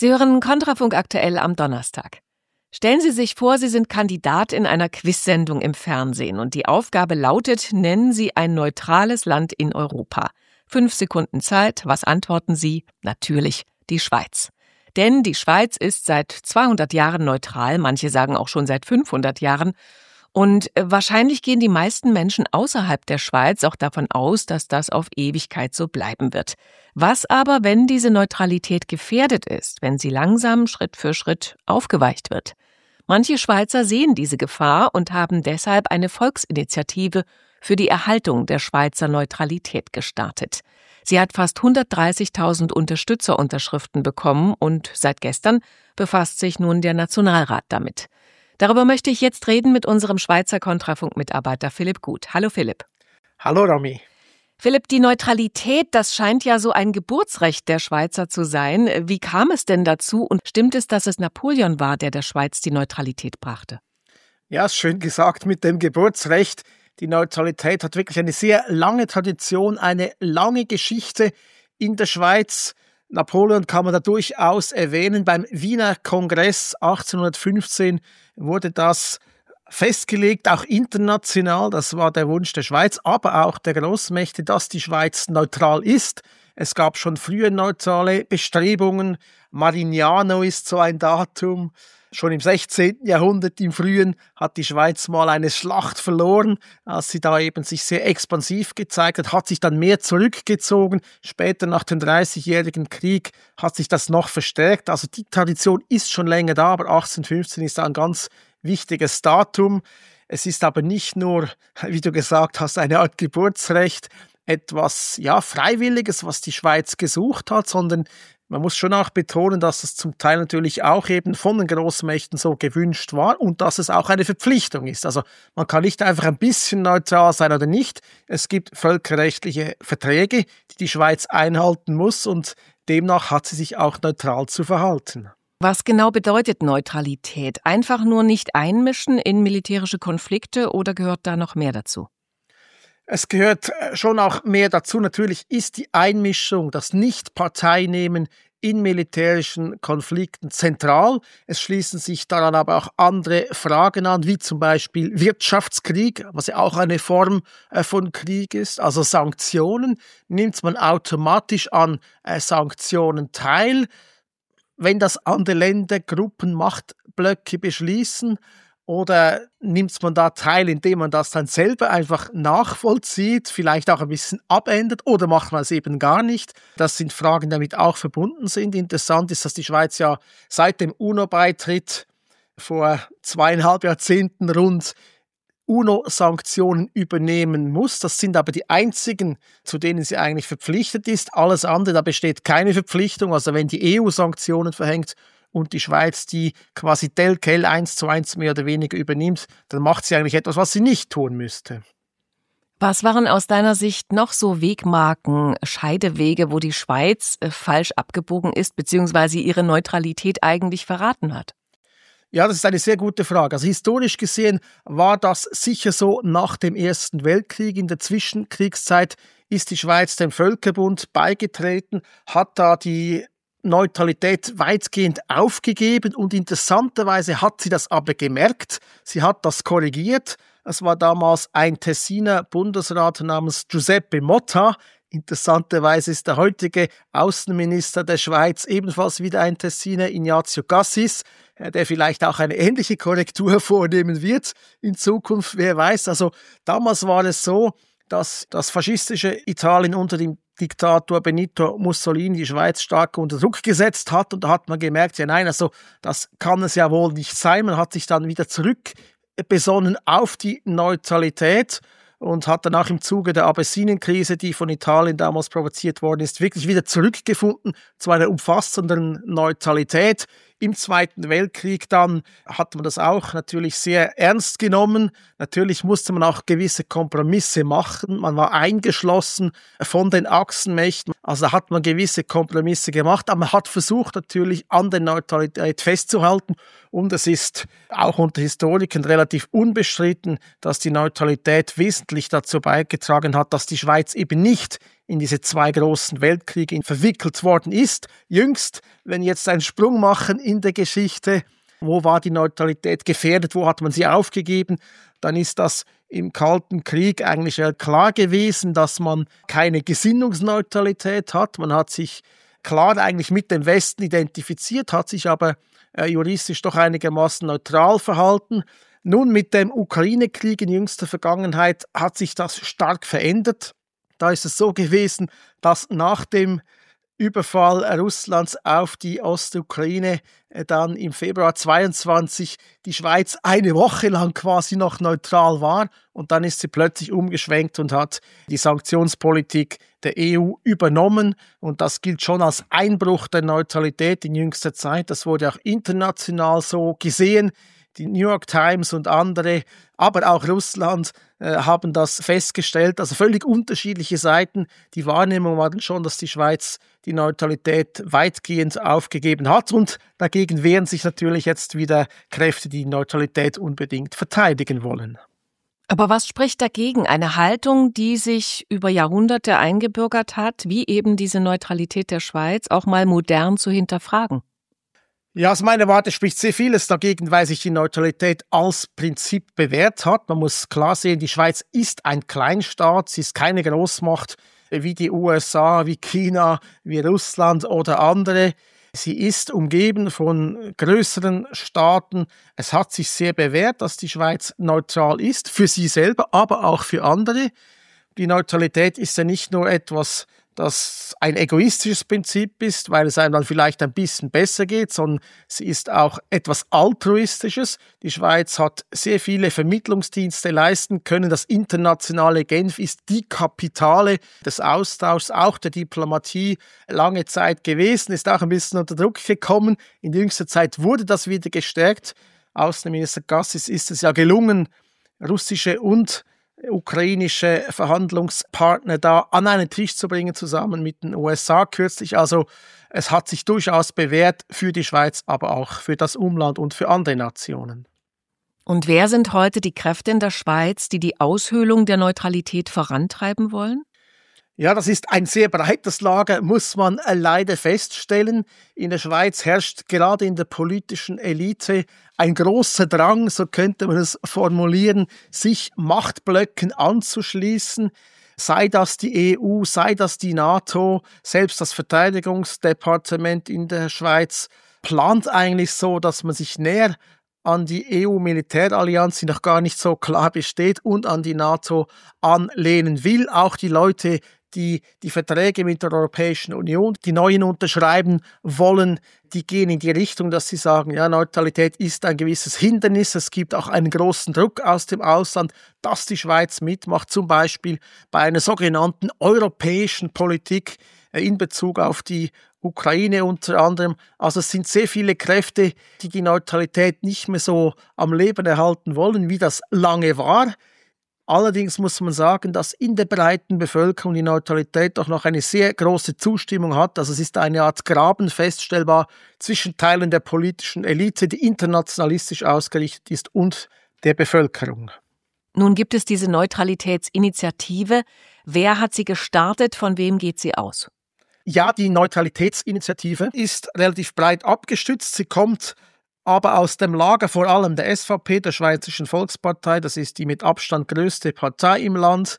Sie hören Kontrafunk aktuell am Donnerstag. Stellen Sie sich vor, Sie sind Kandidat in einer Quizsendung im Fernsehen und die Aufgabe lautet, nennen Sie ein neutrales Land in Europa. 5 Sekunden Zeit, was antworten Sie? Natürlich die Schweiz. Denn die Schweiz ist seit 200 Jahren neutral, manche sagen auch schon seit 500 Jahren. Und wahrscheinlich gehen die meisten Menschen außerhalb der Schweiz auch davon aus, dass das auf Ewigkeit so bleiben wird. Was aber, wenn diese Neutralität gefährdet ist, wenn sie langsam Schritt für Schritt aufgeweicht wird? Manche Schweizer sehen diese Gefahr und haben deshalb eine Volksinitiative für die Erhaltung der Schweizer Neutralität gestartet. Sie hat fast 130.000 Unterstützerunterschriften bekommen und seit gestern befasst sich nun der Nationalrat damit. Darüber möchte ich jetzt reden mit unserem Schweizer Kontrafunk-Mitarbeiter Philipp Gut. Hallo Philipp. Hallo Romy. Philipp, die Neutralität, das scheint ja so ein Geburtsrecht der Schweizer zu sein. Wie kam es denn dazu und stimmt es, dass es Napoleon war, der Schweiz die Neutralität brachte? Ja, ist schön gesagt mit dem Geburtsrecht. Die Neutralität hat wirklich eine sehr lange Tradition, eine lange Geschichte in der Schweiz. Napoleon kann man da durchaus erwähnen. Beim Wiener Kongress 1815 wurde das festgelegt, auch international. Das war der Wunsch der Schweiz, aber auch der Großmächte, dass die Schweiz neutral ist. Es gab schon frühe neutrale Bestrebungen. Marignano ist so ein Datum. Schon im 16. Jahrhundert, im Frühen, hat die Schweiz mal eine Schlacht verloren, als sie da eben sich sehr expansiv gezeigt hat sich dann mehr zurückgezogen. Später nach dem 30-jährigen Krieg hat sich das noch verstärkt. Also die Tradition ist schon länger da, aber 1815 ist ein ganz wichtiges Datum. Es ist aber nicht nur, wie du gesagt hast, eine Art Geburtsrecht, etwas Freiwilliges, was die Schweiz gesucht hat, sondern man muss schon auch betonen, dass es zum Teil natürlich auch eben von den Großmächten so gewünscht war und dass es auch eine Verpflichtung ist. Also man kann nicht einfach ein bisschen neutral sein oder nicht. Es gibt völkerrechtliche Verträge, die die Schweiz einhalten muss und demnach hat sie sich auch neutral zu verhalten. Was genau bedeutet Neutralität? Einfach nur nicht einmischen in militärische Konflikte oder gehört da noch mehr dazu? Es gehört schon auch mehr dazu. Natürlich ist die Einmischung, das Nicht-Parteinehmen in militärischen Konflikten zentral. Es schließen sich daran aber auch andere Fragen an, wie zum Beispiel Wirtschaftskrieg, was ja auch eine Form von Krieg ist. Also Sanktionen. Nimmt man automatisch an Sanktionen teil, wenn das andere Länder, Gruppen, Machtblöcke beschließen? Oder nimmt man da teil, indem man das dann selber einfach nachvollzieht, vielleicht auch ein bisschen abändert oder macht man es eben gar nicht? Das sind Fragen, die damit auch verbunden sind. Interessant ist, dass die Schweiz ja seit dem UNO-Beitritt vor 2,5 Jahrzehnten rund UNO-Sanktionen übernehmen muss. Das sind aber die einzigen, zu denen sie eigentlich verpflichtet ist. Alles andere, da besteht keine Verpflichtung. Also wenn die EU Sanktionen verhängt, und die Schweiz, die quasi Telquel 1:1 mehr oder weniger übernimmt, dann macht sie eigentlich etwas, was sie nicht tun müsste. Was waren aus deiner Sicht noch so Wegmarken, Scheidewege, wo die Schweiz falsch abgebogen ist, beziehungsweise ihre Neutralität eigentlich verraten hat? Ja, das ist eine sehr gute Frage. Also historisch gesehen war das sicher so nach dem Ersten Weltkrieg. In der Zwischenkriegszeit ist die Schweiz dem Völkerbund beigetreten, hat da die Neutralität weitgehend aufgegeben und interessanterweise hat sie das aber gemerkt. Sie hat das korrigiert. Es war damals ein Tessiner Bundesrat namens Giuseppe Motta. Interessanterweise ist der heutige Außenminister der Schweiz ebenfalls wieder ein Tessiner, Ignazio Cassis, der vielleicht auch eine ähnliche Korrektur vornehmen wird in Zukunft, wer weiß. Also damals war es so, dass das faschistische Italien unter dem Diktator Benito Mussolini die Schweiz stark unter Druck gesetzt hat. Und da hat man gemerkt, ja nein, also das kann es ja wohl nicht sein. Man hat sich dann wieder zurückbesonnen auf die Neutralität und hat danach im Zuge der Abessinienkrise, die von Italien damals provoziert worden ist, wirklich wieder zurückgefunden zu einer umfassenden Neutralität. Im Zweiten Weltkrieg dann hat man das auch natürlich sehr ernst genommen. Natürlich musste man auch gewisse Kompromisse machen. Man war eingeschlossen von den Achsenmächten. Also hat man gewisse Kompromisse gemacht, aber man hat versucht natürlich an der Neutralität festzuhalten. Und es ist auch unter Historikern relativ unbestritten, dass die Neutralität wesentlich dazu beigetragen hat, dass die Schweiz eben nicht in diese zwei großen Weltkriege verwickelt worden ist. Jüngst, wenn wir jetzt einen Sprung machen in der Geschichte, wo war die Neutralität gefährdet, wo hat man sie aufgegeben, dann ist das im Kalten Krieg eigentlich klar gewesen, dass man keine Gesinnungsneutralität hat. Man hat sich klar eigentlich mit dem Westen identifiziert, hat sich aber juristisch doch einigermaßen neutral verhalten. Nun mit dem Ukraine-Krieg in jüngster Vergangenheit hat sich das stark verändert. Da ist es so gewesen, dass nach dem Überfall Russlands auf die Ostukraine dann im Februar 22 die Schweiz eine Woche lang quasi noch neutral war und dann ist sie plötzlich umgeschwenkt und hat die Sanktionspolitik der EU übernommen und das gilt schon als Einbruch der Neutralität in jüngster Zeit. Das wurde auch international so gesehen. Die New York Times und andere, aber auch Russland haben das festgestellt. Also völlig unterschiedliche Seiten. Die Wahrnehmung war dann schon, dass die Schweiz die Neutralität weitgehend aufgegeben hat. Und dagegen wehren sich natürlich jetzt wieder Kräfte, die die Neutralität unbedingt verteidigen wollen. Aber was spricht dagegen? Eine Haltung, die sich über Jahrhunderte eingebürgert hat, wie eben diese Neutralität der Schweiz, auch mal modern zu hinterfragen? Ja, aus meiner Warte spricht sehr vieles dagegen, weil sich die Neutralität als Prinzip bewährt hat. Man muss klar sehen, die Schweiz ist ein Kleinstaat, sie ist keine Großmacht wie die USA, wie China, wie Russland oder andere. Sie ist umgeben von größeren Staaten. Es hat sich sehr bewährt, dass die Schweiz neutral ist, für sie selber, aber auch für andere. Die Neutralität ist ja nicht nur etwas, das ein egoistisches Prinzip ist, weil es einem dann vielleicht ein bisschen besser geht, sondern sie ist auch etwas Altruistisches. Die Schweiz hat sehr viele Vermittlungsdienste leisten können. Das internationale Genf ist die Kapitale des Austauschs, auch der Diplomatie, lange Zeit gewesen, ist auch ein bisschen unter Druck gekommen. In jüngster Zeit wurde das wieder gestärkt. Außenminister Gassis ist es ja gelungen, russische und ukrainische Verhandlungspartner da an einen Tisch zu bringen, zusammen mit den USA kürzlich. Also es hat sich durchaus bewährt für die Schweiz, aber auch für das Umland und für andere Nationen. Und wer sind heute die Kräfte in der Schweiz, die die Aushöhlung der Neutralität vorantreiben wollen? Ja, das ist ein sehr breites Lager, muss man leider feststellen. In der Schweiz herrscht gerade in der politischen Elite ein großer Drang, so könnte man es formulieren, sich Machtblöcken anzuschließen. Sei das die EU, sei das die NATO, selbst das Verteidigungsdepartement in der Schweiz plant eigentlich so, dass man sich näher an die EU-Militärallianz, die noch gar nicht so klar besteht, und an die NATO anlehnen will. Auch die Leute, die die Verträge mit der Europäischen Union, die neuen unterschreiben wollen, die gehen in die Richtung, dass sie sagen, ja, Neutralität ist ein gewisses Hindernis. Es gibt auch einen großen Druck aus dem Ausland, dass die Schweiz mitmacht, zum Beispiel bei einer sogenannten europäischen Politik in Bezug auf die Ukraine unter anderem. Also es sind sehr viele Kräfte, die die Neutralität nicht mehr so am Leben erhalten wollen, wie das lange war. Allerdings muss man sagen, dass in der breiten Bevölkerung die Neutralität doch noch eine sehr große Zustimmung hat. Also es ist eine Art Graben feststellbar zwischen Teilen der politischen Elite, die internationalistisch ausgerichtet ist, und der Bevölkerung. Nun gibt es diese Neutralitätsinitiative. Wer hat sie gestartet? Von wem geht sie aus? Ja, die Neutralitätsinitiative ist relativ breit abgestützt. Sie kommt aber aus dem Lager vor allem der SVP, der Schweizerischen Volkspartei. Das ist die mit Abstand größte Partei im Land,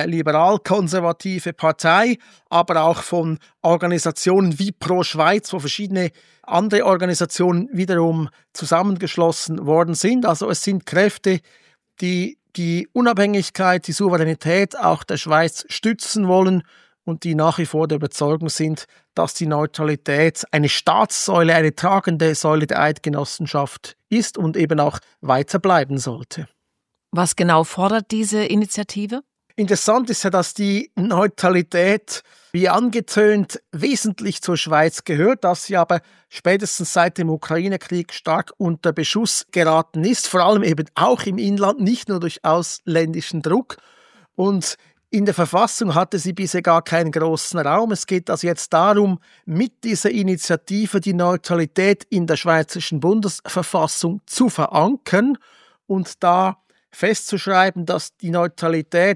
liberal-konservative Partei, aber auch von Organisationen wie Pro Schweiz, wo verschiedene andere Organisationen wiederum zusammengeschlossen worden sind. Also es sind Kräfte, die die Unabhängigkeit, die Souveränität auch der Schweiz stützen wollen und die nach wie vor der Überzeugung sind, dass die Neutralität eine Staatssäule, eine tragende Säule der Eidgenossenschaft ist und eben auch weiter bleiben sollte. Was genau fordert diese Initiative? Interessant ist ja, dass die Neutralität, wie angetönt, wesentlich zur Schweiz gehört, dass sie aber spätestens seit dem Ukraine-Krieg stark unter Beschuss geraten ist, vor allem eben auch im Inland, nicht nur durch ausländischen Druck. Und in der Verfassung hatte sie bisher gar keinen großen Raum. Es geht also jetzt darum, mit dieser Initiative die Neutralität in der Schweizerischen Bundesverfassung zu verankern und da festzuschreiben, dass die Neutralität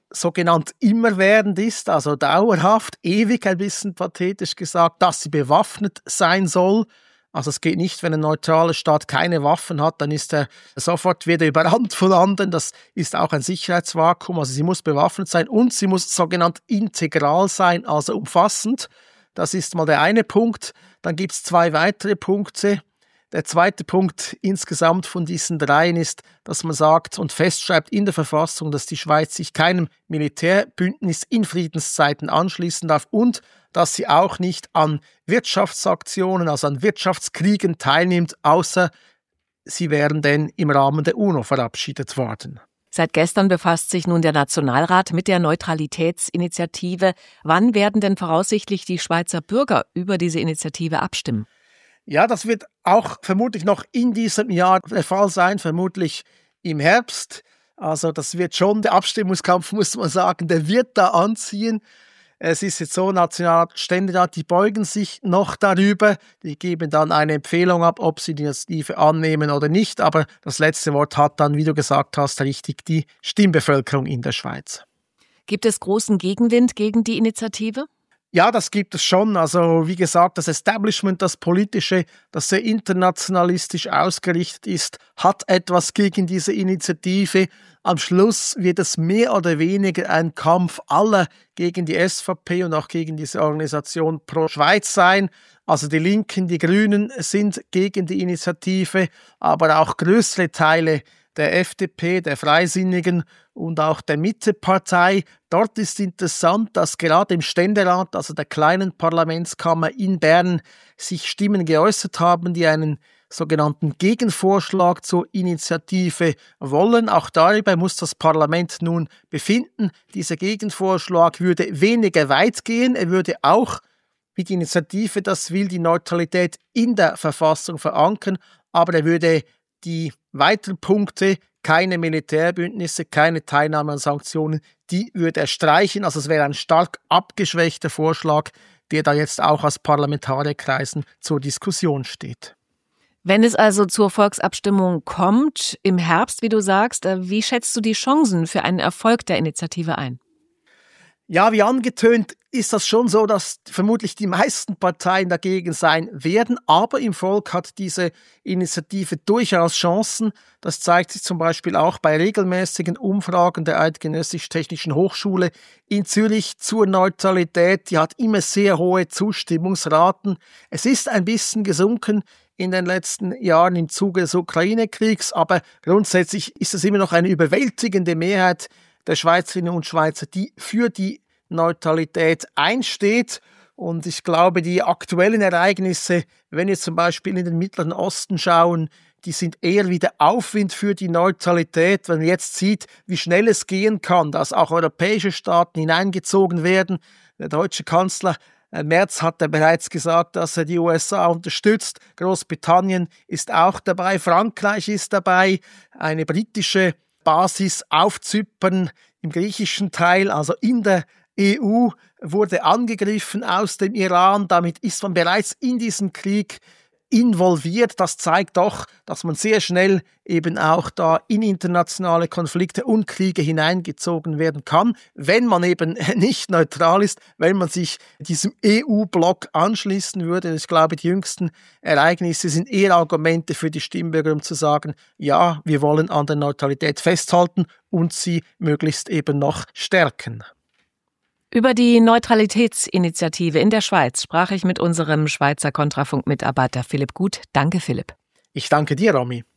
sogenannt immerwährend ist, also dauerhaft, ewig, ein bisschen pathetisch gesagt, dass sie bewaffnet sein soll. Also es geht nicht, wenn ein neutraler Staat keine Waffen hat, dann ist er sofort wieder überrannt von anderen. Das ist auch ein Sicherheitsvakuum. Also sie muss bewaffnet sein und sie muss sogenannt integral sein, also umfassend. Das ist mal der eine Punkt. Dann gibt es 2 weitere Punkte. Der zweite Punkt insgesamt von diesen 3 ist, dass man sagt und festschreibt in der Verfassung, dass die Schweiz sich keinem Militärbündnis in Friedenszeiten anschließen darf und dass sie auch nicht an Wirtschaftsaktionen, also an Wirtschaftskriegen teilnimmt, außer sie wären denn im Rahmen der UNO verabschiedet worden. Seit gestern befasst sich nun der Nationalrat mit der Neutralitätsinitiative. Wann werden denn voraussichtlich die Schweizer Bürger über diese Initiative abstimmen? Ja, das wird auch vermutlich noch in diesem Jahr der Fall sein, vermutlich im Herbst. Also das wird schon, der Abstimmungskampf, muss man sagen, der wird da anziehen. Es ist jetzt so, Nationalrat, Ständerat, die beugen sich noch darüber. Die geben dann eine Empfehlung ab, ob sie die Initiative annehmen oder nicht. Aber das letzte Wort hat dann, wie du gesagt hast, richtig die Stimmbevölkerung in der Schweiz. Gibt es großen Gegenwind gegen die Initiative? Ja, das gibt es schon. Also wie gesagt, das Establishment, das Politische, das sehr internationalistisch ausgerichtet ist, hat etwas gegen diese Initiative. Am Schluss wird es mehr oder weniger ein Kampf aller gegen die SVP und auch gegen diese Organisation Pro Schweiz sein. Also die Linken, die Grünen sind gegen die Initiative, aber auch größere Teile der FDP, der Freisinnigen und auch der Mittepartei. Dort ist interessant, dass gerade im Ständerat, also der kleinen Parlamentskammer in Bern, sich Stimmen geäußert haben, die einen sogenannten Gegenvorschlag zur Initiative wollen. Auch darüber muss das Parlament nun befinden. Dieser Gegenvorschlag würde weniger weit gehen. Er würde auch, wie die Initiative das will, die Neutralität in der Verfassung verankern, aber er würde die weiteren Punkte, keine Militärbündnisse, keine Teilnahme an Sanktionen, die würde er streichen. Also es wäre ein stark abgeschwächter Vorschlag, der da jetzt auch aus Parlamentarierkreisen zur Diskussion steht. Wenn es also zur Volksabstimmung kommt, im Herbst, wie du sagst, wie schätzt du die Chancen für einen Erfolg der Initiative ein? Ja, wie angetönt ist das schon so, dass vermutlich die meisten Parteien dagegen sein werden, aber im Volk hat diese Initiative durchaus Chancen. Das zeigt sich zum Beispiel auch bei regelmäßigen Umfragen der Eidgenössisch-Technischen Hochschule in Zürich zur Neutralität. Die hat immer sehr hohe Zustimmungsraten. Es ist ein bisschen gesunken in den letzten Jahren im Zuge des Ukraine-Kriegs, aber grundsätzlich ist es immer noch eine überwältigende Mehrheit der Schweizerinnen und Schweizer, die für die Neutralität einsteht. Und ich glaube, die aktuellen Ereignisse, wenn wir zum Beispiel in den Mittleren Osten schauen, die sind eher wieder Aufwind für die Neutralität, wenn man jetzt sieht, wie schnell es gehen kann, dass auch europäische Staaten hineingezogen werden. Der deutsche Kanzler Merz hat ja bereits gesagt, dass er die USA unterstützt. Großbritannien ist auch dabei, Frankreich ist dabei, eine britische Basis auf Zypern im griechischen Teil, also in der EU, wurde angegriffen aus dem Iran. Damit ist man bereits in diesem Krieg involviert. Das zeigt doch, dass man sehr schnell eben auch da in internationale Konflikte und Kriege hineingezogen werden kann, wenn man eben nicht neutral ist, wenn man sich diesem EU-Block anschließen würde. Ich glaube, die jüngsten Ereignisse sind eher Argumente für die Stimmbürger, um zu sagen, ja, wir wollen an der Neutralität festhalten und sie möglichst eben noch stärken. Über die Neutralitätsinitiative in der Schweiz sprach ich mit unserem Schweizer Kontrafunk-Mitarbeiter Philipp Gut. Danke, Philipp. Ich danke dir, Romy.